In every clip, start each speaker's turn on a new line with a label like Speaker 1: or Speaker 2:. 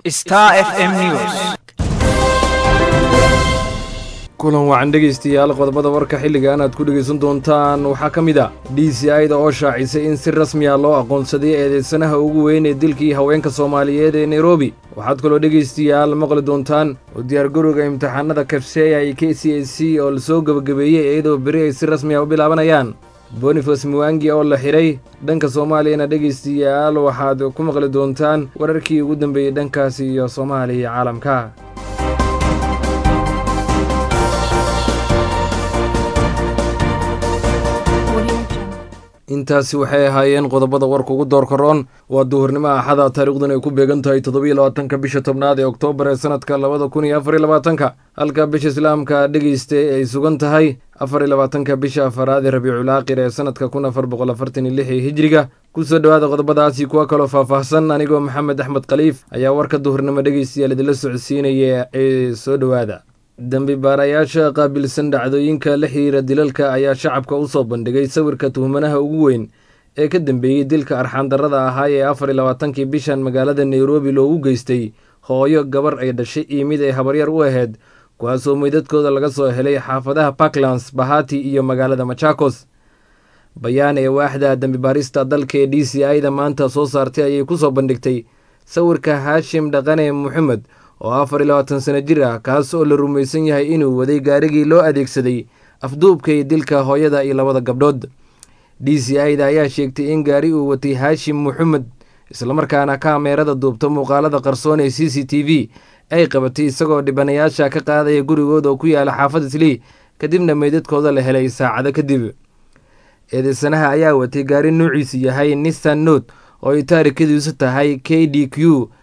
Speaker 1: Star FM News.
Speaker 2: kulan wacan dhegeystayaal qodobada warka xilligan aad ku dhegeysan doontaan waxaa ka mid ah DCI-da oo shaacisay in si rasmi ah loo aqoonsaday eedeysanaha ugu weyn ee dilkii haweenka Soomaaliyeed ee Nairobi. waxaad kaloo dhegeystayaal maqli doontaan u diyaargarowga imtixaanada KCSE iyo KCSE oo la soo gabagabeeyay iyadoo beri ay si rasmi ah u bilaabanayaan. Boniface Mwangi oo la xiray dhanka Soomaaliyana dhegeystayaal waxaad ku maqli doontaan wararkii ugu dambeeyay dhankaasi iyo Soomaaliya iyo caalamka. intaasi waxay ahaayeen qodobada warka ugu doorka roon. waa duhurnimo axada taariikhdan ay ku beegan tahay 27 bisha tobnaad ee Oktoobar ee sanadka 2024 halka bisha islaamka dhageystay ay sugan tahay 24 bisha afaraad ee Rabiicul Aakhir ee sanadka 1446 hijriga. kusoo dhawaada qodobadaasi kuwa kaloo faahfaahsan anigoo Maxamed Axmed Khaliif ayaa warka duhurnimo dhageystayaal idila socodsiinaya ee soo dhawaada. dambi baarayaasha qaabilsan dhacdooyinka la xiriira dilalka ayaa shacabka u soo bandhigay sawirka tuhmanaha ugu weyn ee ka dambeeyey dilka arxaan-darrada ahaa ee 24kii bishan magaalada Nairobi loogu geystay hooyo gabar ay dhashay iyo mid ay habaryar u ahayd kuwaasoo meydadkooda laga soo helay xaafadaha Parklands, Bahati iyo magaalada Machakos. bayaan ee waaxda dambi baarista dalka ee DCI-da maanta soo saartay ayay ku soo bandhigtay sawirka Hashim Dhaqane Mohamed oo 24 sano jir ah kaas oo la rumaysan yahay inuu waday gaarigii loo adeegsaday afduubka iyo dilka hooyada iyo labada gabdhood. DCI-da ayaa sheegtay in gaari uu watay Hashim Mohamed islamarkaana kaameerada duubta muuqaalada qarsoon ee CCTV ay qabatay isagoo dhibanayaasha ka qaadaya gurigooda oo ku yaala xaafad Islii kadibna meydadkooda la helay saacado kadib. eedeysanaha ayaa watay gaari nuuciisu yahay Nissan Note oo ay taariikhdiisu tahay KDQ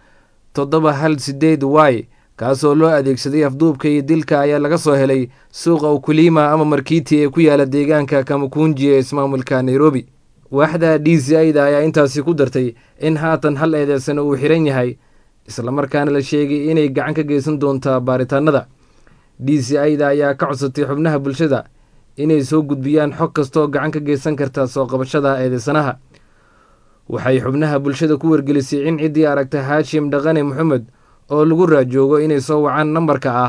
Speaker 2: 718Y kaasoo loo adeegsaday afduubka iyo dilka ayaa laga soo helay suuqa Ukulima ama Markiti ee ku yaala deegaanka Kamukunji ee ismaamulka Nairobi. waaxda DCI-da ayaa intaasi ku dartay in haatan hal eedeysana uu xiran yahay islamarkaana la sheegay inay gacan ka geysan doontaa baaritaanada. DCI-da ayaa ka codsatay xubnaha bulshada inay soo gudbiyaan xog kastoo gacan ka geysan karta soo qabashada eedeysanaha. waxay xubnaha bulshada ku wargelisay in ciddii aragta Hashim Dhaqane Mohamed oo lagu raajoogo inay soo wacaan nambarka ah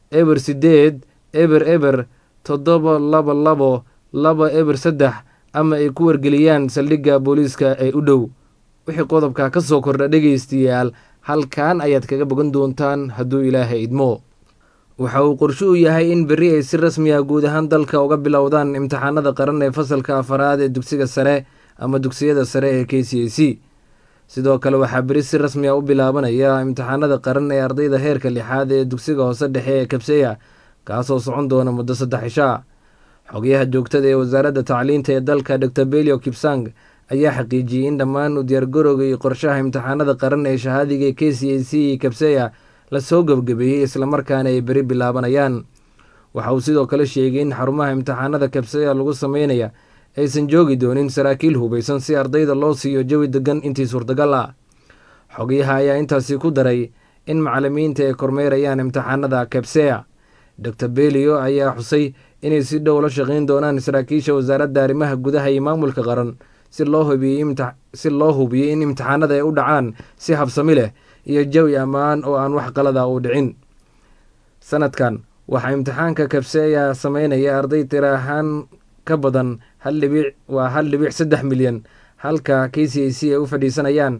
Speaker 2: 800-722-223 ama ay ku wargeliyaan saldhigga booliiska ee u dhow. wixii qodobka ka soo kordha dhegeystayaal halkan ayaad kaga bogan doontaan hadduu Ilaahay idmo. waxa uu qorshe u yahay in berri ay si rasmi ah guud ahaan dalka uga bilowdaan imtixaanada qaran ee fasalka afaraad ee dugsiga sare ama dugsiyada sare ee KCSE. sidoo kale waxaa beri si rasmi ah u bilaabanaya imtixaanada qaran ee ardayda heerka 6aad ee dugsiga hoose dhexe ee KCSE kaasoo socon doona muddo 3 cisho. xogayaha joogtada ee wasaaradda tacliinta ee dalka Dr. Belio Kipsang ayaa xaqiijiyey in dhammaan u diyaargarowga iyo qorshaha imtixaanada qaran ee shahaadiga ee KCSE iyo KCSE la soo gabagabeeyey islamarkaana ay beri bilaabanayaan. waxa uu sidoo kale sheegay in xarumaha imtixaanada KCSE lagu sameynaya aysan joogi doonin saraakiil hubaysan si ardayda loo siiyo jawi degan intii suurtagal ah. xogayaha ayaa intaasi ku daray in macallimiinta ay kormeerayaan imtixaanada KCSE. Dr. Belio ayaa xusay inay si dhow la shaqeyn doonaan saraakiisha wasaaradda arrimaha gudaha iyo maamulka qaran si loo hubiyo in imtixaanada ay u dhacaan si habsami leh iyo jawi ammaan oo aan wax qalada u dhicin. sanadkan waxaa imtixaanka KCSE sameynaya arday tiro ahaan ka badan 1.3 milyan halka KCSE ay u fadhiisanayaan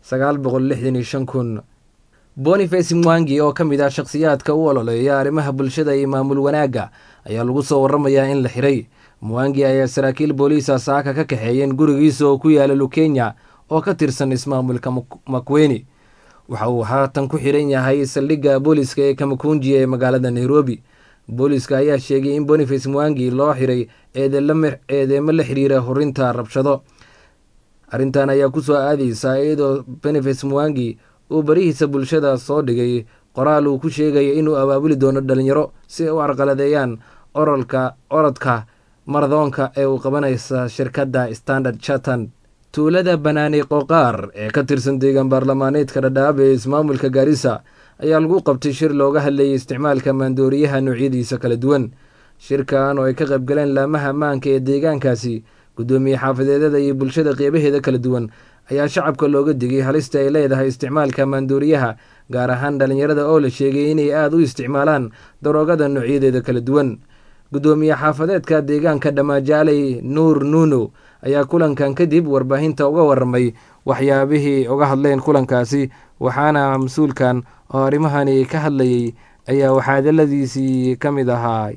Speaker 2: 965,000. Boniface Mwangi oo ka mid ah shakhsiyaadka u ololeeya arrimaha bulshada iyo maamul wanaagga ayaa lagu soo waramayaa in la xiray. Mwangi ayaa saraakiil booliis saaka ka kaxeeyeen gurigiisa oo ku yaala Lukenya oo ka tirsan ismaamulka Makueni. waxa uu haatan ku xiran yahay saldhigga booliiska ee Kamukunji ee magaalada Nairobi. booliiska ayaa sheegay in Boniface Mwangi loo xiray eedeymo la xiriira horinta rabshado. arrintan ayaa ku soo aadaysa iyadoo Boniface Mwangi uu barihiisa bulshada soo dhigay qoraal uu ku sheegaya inuu abaabuli doono dhalinyaro si ay u carqaladeeyaan orodka maradoonka ee uu qabanaysa shirkadda Standard Chartered. tuulada Banaani Qoqaar ee ka tirsan deegaan baarlamaaneedka Dadaab ee ismaamulka Garissa ayaa lagu qabtay shir looga hadlayay isticmaalka maandooriyaha noocyadiisa kala duwan. shirkan oo ay ka qayb galeen laamaha ammaanka ee deegaankaasi, gudoomiye xaafadeedada iyo bulshada qeybaheeda kala duwan ayaa shacabka looga digay halista ay leedahay isticmaalka maandooriyaha gaar ahaan dhallinyarada oo la sheegay inay aada u isticmaalaan daroogada noocyadeeda kala duwan. guddoomiye xaafadeedka deegaanka Dhamajaaley Nuur Nuuno ayaa kulankan kadib warbaahinta uga waramay waxyaabihii uga hadleen kulankaasi, waxaana mas-uulkan oo arrimahani ka hadlayay ayaa waxaadaladiisii ka mid ahaa.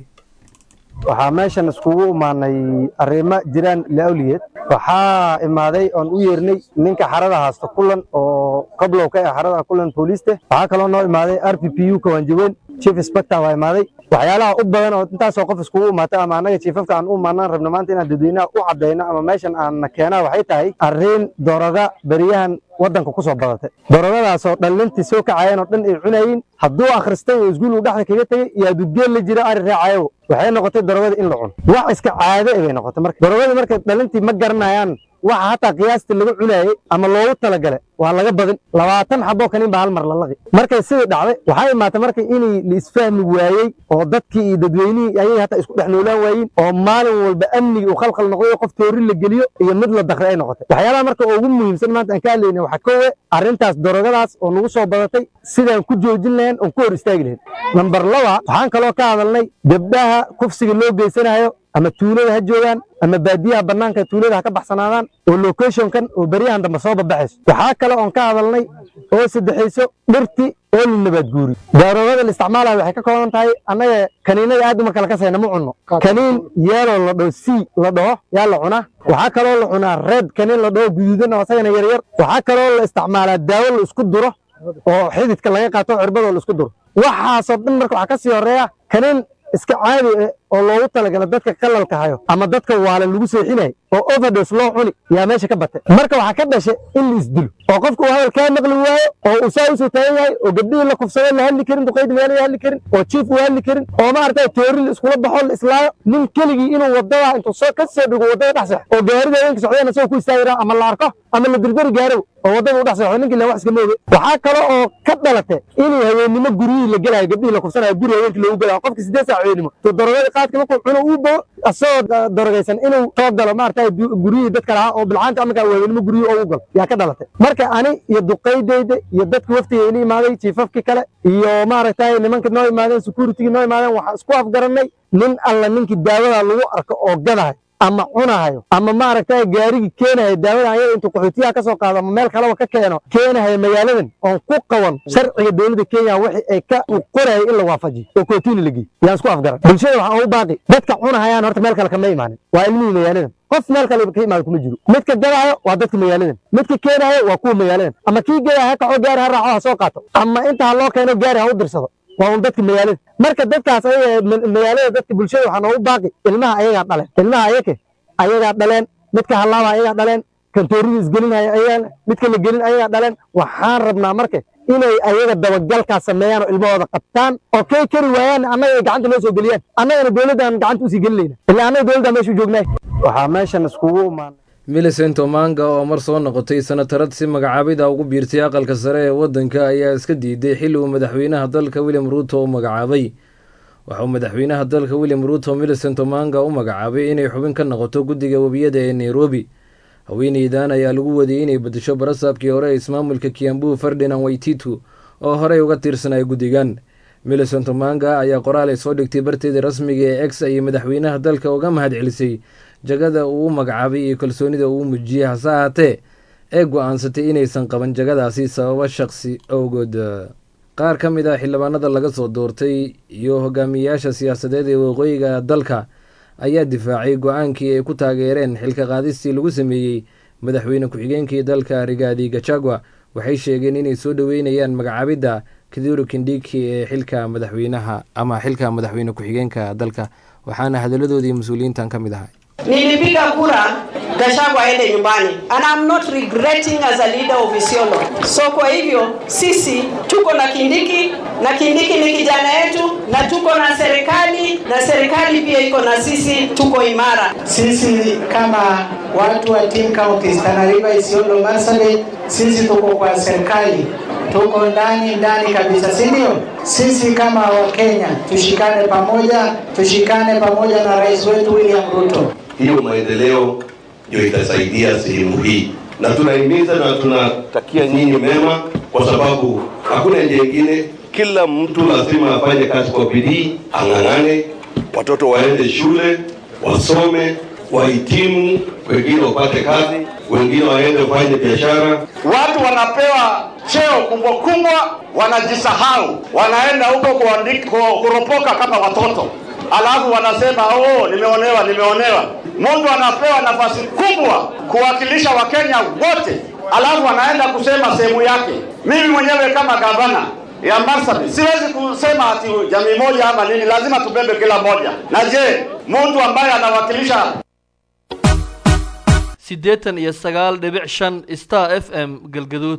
Speaker 1: waxaa meeshan iskugu imaanay arrimo jiraan laawliyeed. waxaa imaaday oon u yeernay ninka xarada haasta kulan oo qablow ka ah xarada kulan booliiste. waxaa kaloo noo imaaday RPPU Kawanjaweyn chief inspector waa imaaday. waxyaalaha u badan oo intaasoo qof iskugu imaatay ama annaga chiefafka aan u imaanaan rabno maanta inaan dadweynaha u caddayno ama meeshan aan keenaa waxay tahay arrin doroga beriyahan waddanka ku soo badatay. dorogadaasoo dhallintii soo kacayeen oo dhan ay cunayeen. hadduu akhristay oo iskuul uu dhexda kaga tegey iyo hadduu geel la jira ari raacayo waxay noqotay dorogada in la cuno. wax iska caado bay noqotay. marka dorogada marka dhallintii ma garanayaan waxa hataa qiyaastii laga cunayay ama loogu talagalay waa laga badin 20 xabo kanin baa hal mar la laqi. markay sidii dhacday waxay imaatay marka inay la isfahmi waayay oo dadkii iyo dadweynihii ayay hataa isku dhex noolaan waayeen oo maalin walba amnigi uu khalkhal noqday qof toori la geliyo iyo mid la dakhray ay noqotay. waxyaalaha marka ugu muhiimsan maanta aan ka hadlaynay waxa koowe arrintaas dorogadaas oo nagu soo badatay sidaan ku joojin lahayn oo ku hor istaagi lahayn. number 2 waxaan kaloo ka hadalnay gabdhaha kufsiga loo geysanayo ama tuulada ha joogaan ama baadiyaha bannaanka tuulada ha ka baxsanaadaan oo locationkan oo beriyahan dambe soo babaxayso. waxaa kale oon ka hadalnay oo saddexayso dhirti oo la nabad guuri. daroogada la isticmaalayo waxay ka kooban tahay annaga kaniinada aad uma kala kasayna ma cunno. kaniin yeelo la dhaho c la dhaho yaa la cunaa. waxaa kaloo la cunaa red kaniin la dhaho guduudan oo asagana yaryar. waxaa kaloo la isticmaalaa daawo la isku duro oo xididka laga qaato cirbadoo la isku duro. waxaasoo dhan marka waxaa ka sii horeeya kaniin iska caadi oo loogu talagalay dadka qalalka hayo ama dadka waalan lagu seexinay oo overdose loo cuni yaa meesha ka batay. marka waxaa ka dhashay in la isdilo oo qofku uu hadal kaa maqli waayo oo uu saa usoo taagan yahay oo gabdhihii la kufsaday la hadli karin, duqaydii meel la hadli karin, oo chief uu hadli karin, oo maaragtay toori la iskula baxo la islaayo. nin keligii inuu wadada intuu soo ka soo dhigo wadada dhex seexo oo gaarida haweenka socdeen asagoo ku istaagiraa ama la arko ama la dirdiri gaaro oo wadada u dhex seexo ninkii la wax iska mooge. waxaa kale oo ka dhalatay inay haweennimo guryihii la gelayo gabdhihii la kufsanayo guri haweenkii loogu gelayo qofka 8 saac haweennimo to dorogada qaadka markuu cuno uu bao asagoo dorogaysan inuu soo galo maaragtay guryihii dadka lahaa oo bilcaanta amaka haweennimo guryihii ugu galo yaa ka dhalatay. marka ani iyo duqaydayda iyo dadka waftiga ila imaaday chiefafkii kale iyo maaragtay nimanka noo imaadeen security noo imaadeen waxaan isku afgaranay nin alla ninkii daawada lagu arko oo gadahay ama cunahayo ama maaragtay gaarigi keenayo daawada ayada intuu qaxootiyaha ka soo qaado ama meel kaleba ka keeno keenayo magaaladan oon ku qaban sharciga dowladda Kenya wixii ay ka qorayay in la waafajiyo oo kootiina la geeyo yaan isku afgaran. bulshada waxaan ugu baaqi dadka cunahayaan horta meel kale kama imaanin waa ilmihii magaaladan. qof meel kale ka imaado kuma jiro. midka gadayo waa dadka magaaladan, midka keenayo waa kuwa magaaladan. ama kii gadayo ha kaco gaari ha raaco ha soo qaato ama inta ha loo keeno gaari ha u dirsado waa dadka magaalada. marka dadkaas ay magaalada dadka bulshada waxaan ugu baaqi ilmaha ayaga dhaleen, ilmaha ayaga dhaleen, midka halaaba ayaga dhaleen, kan toorida isgelinaya ayaga, midka la gelin ayaga dhaleen. waxaan rabnaa marka inay ayaga dabagalka sameeyaan oo ilmahooda qabtaan oo kay kari waayaan annaga gacanta loo soo geliyaan annagana dowladdan gacanta u sii gelinayna ilaa annaga dowladda meesha joognay. waxaa meeshan iskugu imaanay
Speaker 2: Millicent Omanga oo mar soo noqotay sanatarad si magacaabida ugu biirtay aqalka sare ee waddanka ayaa iska diiday xilli uu madaxweynaha dalka William Ruto u magacaabay. waxa uu madaxweynaha dalka William Ruto Millicent Omanga u magacaabay inay xubin ka noqoto guddiga wabiyada ee Nairobi. haweeneydan ayaa lagu wadiyay inay bedesho barasaabkii hore ee ismaamulka Kiambu Ferdinand Waititu oo horey uga tirsanay guddigan. Millicent Omanga ayaa qoraal ay soo dhigtay barteeda rasmiga ee X ay madaxweynaha dalka uga mahadcelisay jagada uu magacaabay iyo kalsoonida uu muujiyay, hase ahaatee ee go'aansatay inaysan qaban jagadaasi sababa shakhsi awgood. qaar ka mid ah xildhibaanada laga soo doortay iyo hogaamiyayaasha siyaasadeed ee waqooyiga dalka ayaa difaacay go-aankii ay ku taageereen xilka qaadistii lagu sameeyey madaxweyne ku-xigeenkii dalka Rigathi Gachagua. waxay sheegeen inay soo dhoweynayaan magacaabidda Kithure Kindiki ee xilka madaxweynaha ama xilka madaxweyne ku-xigeenka dalka, waxaana hadaladoodii mas-uuliyiintan ka mid ahay.
Speaker 3: Nilipiga kura Gachagua aende nyumbani and I'm not regretting as a leader of Isiolo. So kwa hivyo sisi tuko na Kindiki na Kindiki ni kijana yetu na tuko na serikali pia iko na sisi, tuko imara.
Speaker 4: Sisi kama watu wa Team County Tana River, Isiolo, Marsabit, sisi tuko kwa serikali, tuko ndani kabisa, si ndio? Sisi kama Wakenya tushikane pamoja na rais wetu William Ruto.
Speaker 5: Hiyo maendeleo ndio itasaidia sehemu hii na tunahimiza na tunatakia nyinyi mema, kwa sababu hakuna njia nyingine. Kila mtu lazima afanye kazi kwa bidii, ang'ang'ane, watoto waende shule, wasome, wahitimu, wengine wapate kazi, wengine waende wafanye biashara.
Speaker 6: Watu wanapewa cheo kubwa kubwa, wanajisahau, wanaenda huko kuropoka kama watoto, alafu wanasema nimeonewa. Mtu anapewa nafasi kubwa kuwakilisha Wakenya wote, alafu anaenda kusema sehemu yake. Mimi mwenyewe kama gavana ya Marsabit siwezi kusema ati jamii moja ama nini, lazima tubebe kila moja. Na je, mtu ambaye anawakilisha
Speaker 7: 89.5 Star FM Galgaduud.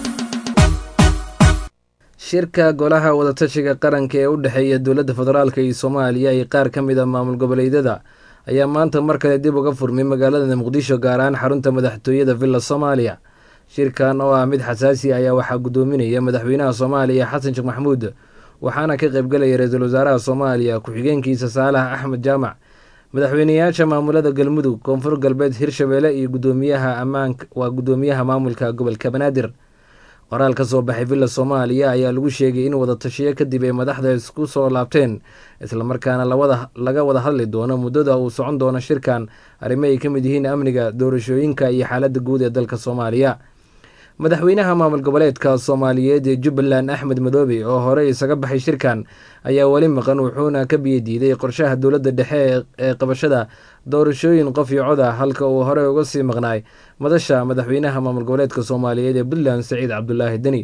Speaker 2: shirka golaha wadatashiga qaranka ee u dhexeeya dowladda federaalka iyo Soomaaliya iyo qaar ka mid ah maamul goboleedyada ayaa maanta mar kale dib uga furmay magaalada Muqdisho, gaar ahaan xarunta madaxtooyada Villa Soomaaliya. shirkan oo ah mid xasaasi ah ayaa waxaa gudoominaya madaxweynaha Soomaaliya Xasan Sheekh Maxamuud, waxaana ka qayb galaya ra'iisul wasaaraha Soomaaliya ku-xigeenkiisa Saalax Axmed Jaamac, madaxweynayaasha maamulada Galmudug, Koonfur Galbeed, Hirshabelle iyo gudoomiyaha maamulka gobolka Banaadir. qoraal ka soo baxay Villa Soomaaliya ayaa lagu sheegay in wada tashiyo kadib ay madaxda isku soo laabteen, isla markaana laga wada hadli doono muddada uu socon doono shirkan arrimo ay ka mid yihiin amniga, doorashooyinka iyo xaaladda guud ee dalka Soomaaliya. madaxweynaha maamul goboleedka Soomaaliyeed ee Jubbaland Axmed Madoobe oo hore isaga baxay shirkan ayaa wali maqan, wuxuuna ka biyadiiday qorshaha dowladda dhexe ee qabashada doorashooyin qof iyo cod ah, halka uu hore uga sii maqnaay madasha madaxweynaha maamul goboleedka Soomaaliyeed ee Puntland Saciid Cabdulaahi Deni.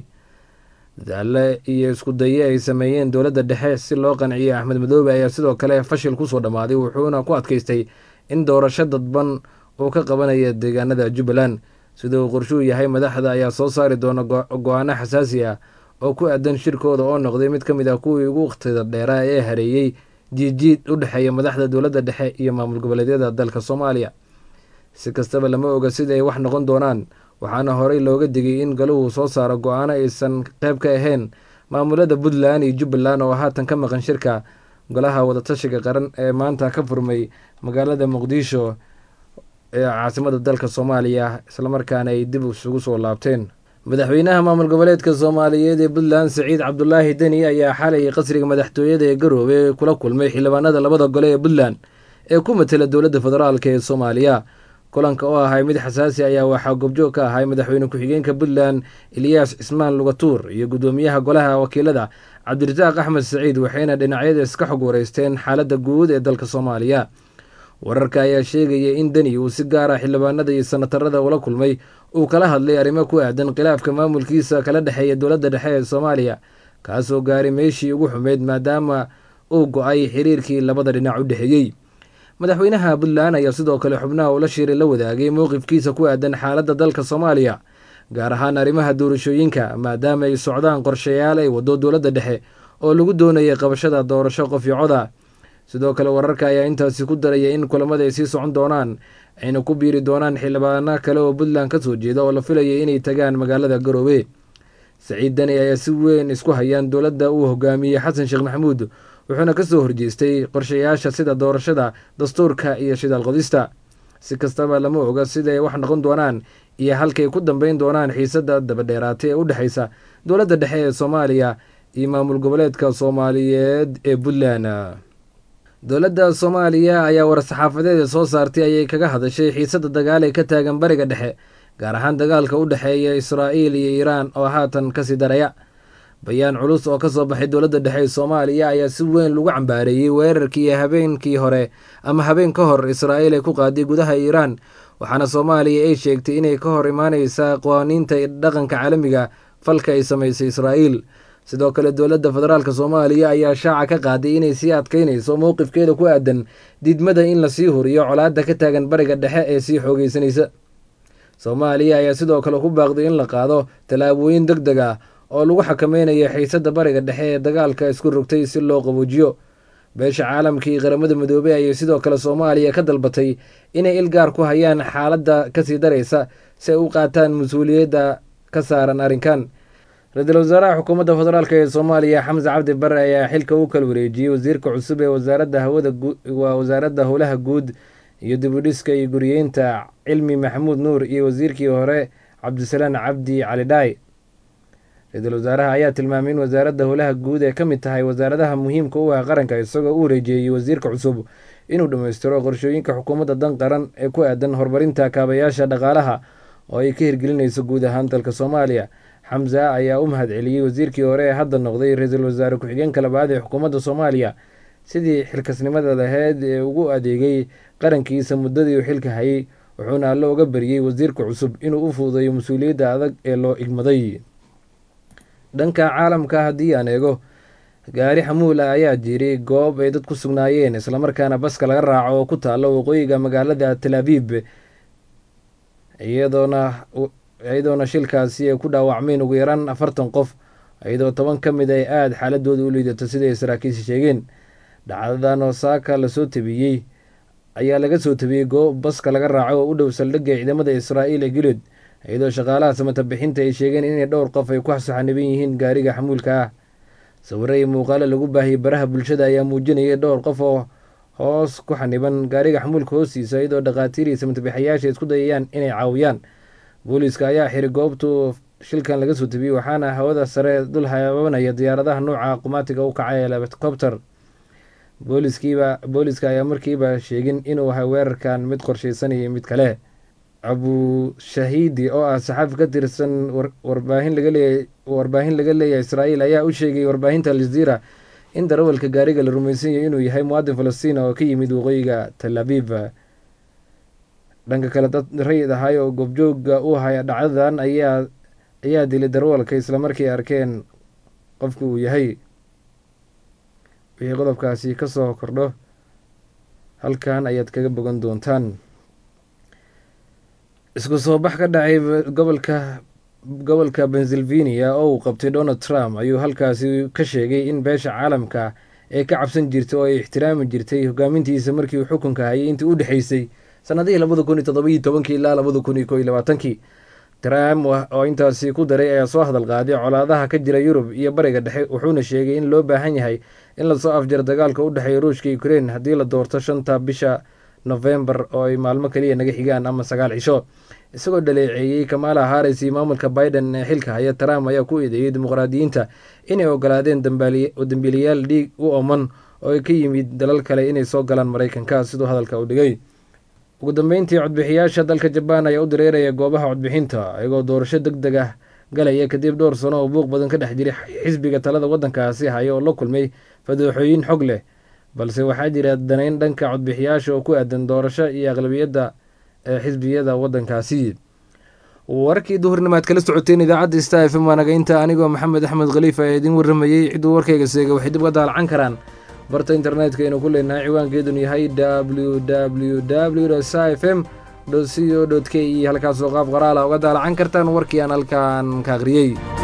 Speaker 2: dadaalo iyo isku dayo ay sameeyeen dowladda dhexe si loo qanciyo Axmed Madoobe ayaa sidoo kale fashil kusoo dhammaaday, wuxuuna ku adkaystay in doorasho dadban uu ka qabanaya deegaanada Jubbaland. sida uu qorshuu yahay, madaxda ayaa soo saari doona go-aano xasaasi ah oo ku aadan shirkooda oo noqday mid ka mid ah kuwii ugu waqtida dheeraa ee hareeyey jiidjiid u dhexeeya madaxda dowladda dhexe iyo maamul goboleedyada dalka Soomaaliya. si kastaba lama oga sida ay wax noqon doonaan, waxaana horey looga digay in galuhu soo saaro go-aano aysan qayb ka ahayn maamulada Puntland iyo Jubbaland oo haatan ka maqan shirka golaha wadatashiga qaran ee maanta ka furmay magaalada Muqdisho ee caasimada dalka Soomaaliya, isla markaana ay dib isugu soo laabteen. madaxweynaha maamul goboleedka Soomaaliyeed ee Puntland Saciid Cabdulaahi Deni ayaa xalay qasriga madaxtooyada ee Garowe kula kulmay xildhibaanada labada gole ee Puntland ee ku matala dowladda federaalka ee Soomaaliya. kulanka oo ahay mid xasaasi ayaa waxaa goobjoog ka ahay madaxweyne ku-xigeenka Puntland Ilyas Ismaan Lugatuur iyo gudoomiyaha golaha wakiilada Cabdirasaaq Axmed Saciid, waxayna dhinacyada iska xog wareysteen xaaladda guud ee dalka Soomaaliya. wararka ayaa sheegaya in Deni uu si gaar ah xildhibaanada iyo senatarada ula kulmay, uu kala hadlay arrimo ku aadan khilaafka maamulkiisa kala dhexeeya dowladda dhexe ee Soomaaliya, kaasoo gaaray meeshii ugu xumeyd maadaama uu go-ay xiriirkii labada dhinac u dhexeeyey. madaxweynaha Puntland ayaa sidoo kale xubnaha ula shiray la wadaagay mowqifkiisa ku aadan xaaladda dalka Soomaaliya, gaar ahaan arrimaha doorashooyinka, maadaama ay socdaan qorshayaal ay wado dowladda dhexe oo lagu doonayay qabashada doorasho qof iyo cod ah. sidoo kale wararka ayaa intaasi ku daraya in kulamada ay sii socon doonaan, ayna ku biiri doonaan xildhibaano kale oo Puntland ka soo jeeda oo la filayay inay tagaan magaalada Garowe. Saciid Deni ayaa si weyn isku hayaan dowladda uu hogaamiyey Xasan Sheekh Maxamuud, wuxuuna ka soo horjeestay qorshayaasha sida doorashada, dastuurka iyo shidaal qodista. si kastaba lama oga siday wax noqon doonaan iyo halkay ku dambeyn doonaan xiisada dabadheeraatay ee u dhexeysa dowladda dhexe ee Soomaaliya iyo maamul goboleedka Soomaaliyeed ee Puntland. dowladda Soomaaliya ayaa war-saxaafadeed soo saartay ayay kaga hadashay xiisada dagaal ee ka taagan bariga dhexe, gaar ahaan dagaalka u dhexeeya Israa'iil iyo Iiraan oo haatan kasii daraya. bayaan culus oo kasoo baxay dowladda dhexe ee Soomaaliya ayaa si weyn lagu cambaareeyey weerarkii habeenkii hore ama habeen ka hor Israa'iil ay ku qaaday gudaha Iiraan, waxaana Soomaaliya ay sheegtay inay ka hor imaaneysa qawaaniinta dhaqanka caalamiga falka ay sameysay Israa'iil. sidoo kale dowladda federaalka Soomaaliya ayaa shaaca ka qaaday inay sii adkeyneyso mowqifkeeda ku aadan diidmada in lasii huriyo colaadda ka taagan bariga dhexe ee sii xoogeysanaysa. Soomaaliya ayaa sidoo kale ku baaqday in la qaado tallaabooyin degdeg ah oo lagu xakameynayo xiisada bariga dhexe ee dagaalka isku rogtay si loo qaboojiyo. beesha caalamka iyo qaramada midoobay ayay sidoo kale Soomaaliya ka dalbatay inay ilgaar ku hayaan xaaladda kasii dareysa si ay u qaataan mas-uuliyadda ka saaran arrinkan. ra-iisul wasaaraha xukuumadda federaalk ee Soomaaliya Xamse Cabdi Barre ayaa xilka u kala wareejiyey wasiirka cusub ee wasaaradda howlaha guud iyo dibudhiska iyo guriyeynta cilmi maxamuud nuur iyo wasiirkii hore cabdisalaan cabdi cali dhaay. ra-iisul wasaaraha ayaa tilmaamay in wasaaradda howlaha guud ee ka mid tahay wasaaradaha muhiimka u ah qaranka, isagoo u wareejeeyey wasiirka cusub inuu dhammaystiro qorshooyinka xukuumadda dan qaran ee ku aadan horumarinta kaabayaasha dhaqaalaha oo ay ka hirgelinayso guud ahaan dalka Soomaaliya. Xamse ayaa u mahadceliyey wasiirkii hore ee hadda noqday ra-iisul wasaare ku-xigeenka labaad ee xukuumadda Soomaaliya sidii xilkasnimada lahayd ee ugu adeegay qarankiisa muddadii uu xilka hayay, wuxuuna alle uga baryey wasiirka cusub inuu u fududeeyo mas-uuliyadda adag ee loo igmaday. Dhanka caalamka haddii aan eego, gaari xamuul ah ayaa jiray goob ay dad ku sugnaayeen islamarkaana baska laga raaco oo ku taalla waqooyiga magaalada Tel Aviv, iyadoona shilkaasi ay ku dhaawacmeen ugu yaraan 40 qof, iyadoo 10 ka mid ay aada xaaladooda u liidato sida ay saraakiisha sheegeen. dhacdadan oo saaka laga soo tabiyey goob baska laga raaco oo u dhow saldhigga ciidamada Israa'iil ee Gilead, iyadoo shaqaalaha samata bixinta ay sheegeen in dhowr qof ay ku saxaniban yihiin gaariga xamuulka ah. sawirro iyo muuqaalo lagu baahiyey baraha bulshada ayaa muujinayay dhowr qof oo hoos ku xaniban gaariga xamuulka hoostiisa, iyadoo dhaqaatiir iyo samatabixiyaasha isku dayayaan inay caawiyaan. booliiska ayaa xiray goobtu shilkan laga soo tabiyey, waxaana hawada sare dul haabanaya diyaaradaha nooca qumaatiga u kacay ee helicopter. booliiska ayaa markiiba sheegin inuu ahay weerarkan mid qorshaysanaya mid kale. Abushahiidi oo ah saxaafi ka tirsan warbaahin laga leeyahay Israa'iil ayaa u sheegay warbaahinta Al Jazeera in darawalka gaariga la rumaysan yahay inuu yahay muwaadin Falastiin oo ka yimid waqooyiga Tel Aviv. dhanka kale, dad rayid ahay oo goobjooga u haya dhacdadan ayaa dilay darawalka islamarkii arkeen qofkii uu yahay. wixii qodobkaasi ka soo kordho halkan ayaad kaga bogan doontaan. isku soo bax ka dhacay gobolka Pennsylvania oo uu qabtay Donald Trump ayuu halkaasi ka sheegay in beesha caalamka ay ka cabsan jirtay oo ay ixtiraami jirtay hogaamintiisa markii uu xukunka hayay intii u dhexaysay sanadihii 2017 ilaa 2021. Trump oo intaasi ku daray ayaa soo hadal qaaday colaadaha ka jira Yurub iyo Bariga Dhexe, wuxuuna sheegay in loo baahan yahay in la soo afjaro dagaalka u dhexeeya Ruushka iyo Ukraine haddii la doorto 5 bisha November oo ay maalmo kaliya naga xigaan ama 9 cisho. isagoo dhaleeceeyey Kamala Harris iyo maamulka Biden ee xilka haya, Trump ayaa ku eedeeyey dimuqraadiyiinta inay ogolaadeen dambiilayaal dhiig u ooman oo ay ka yimid dalal kale inay soo galaan Maraykanka, sidoo hadalka u dhigay. ugu dambeyntii, codbixiyaasha dalka Jabaan ayaa u dareeraya goobaha codbixinta iyagoo doorasho degdeg ah galaya kadib dhowr sano oo buuq badan ka dhex jiray xisbiga talada waddankaasi haya oo la kulmay fadooxooyin xog leh, balse waxaa jira danayn dhanka codbixiyaasha oo ku aadan doorasho iyo aqlabiyadda xisbiyada waddankaasi. warkii duhurnimaad kala socoteen idaacadda Star FM waanaga inta, anigoo Maxamed Axmed Khalifa ee idin warramayey. ciduu warkayga seega waxay dib uga daalacan karaan barta internetka inuu ku leenahay ciwaankeedun yahay www.starfm.co.ke, halkaasoo qaab qoraala uga daalacan kartaan warkii aan halkaan ka akhriyey.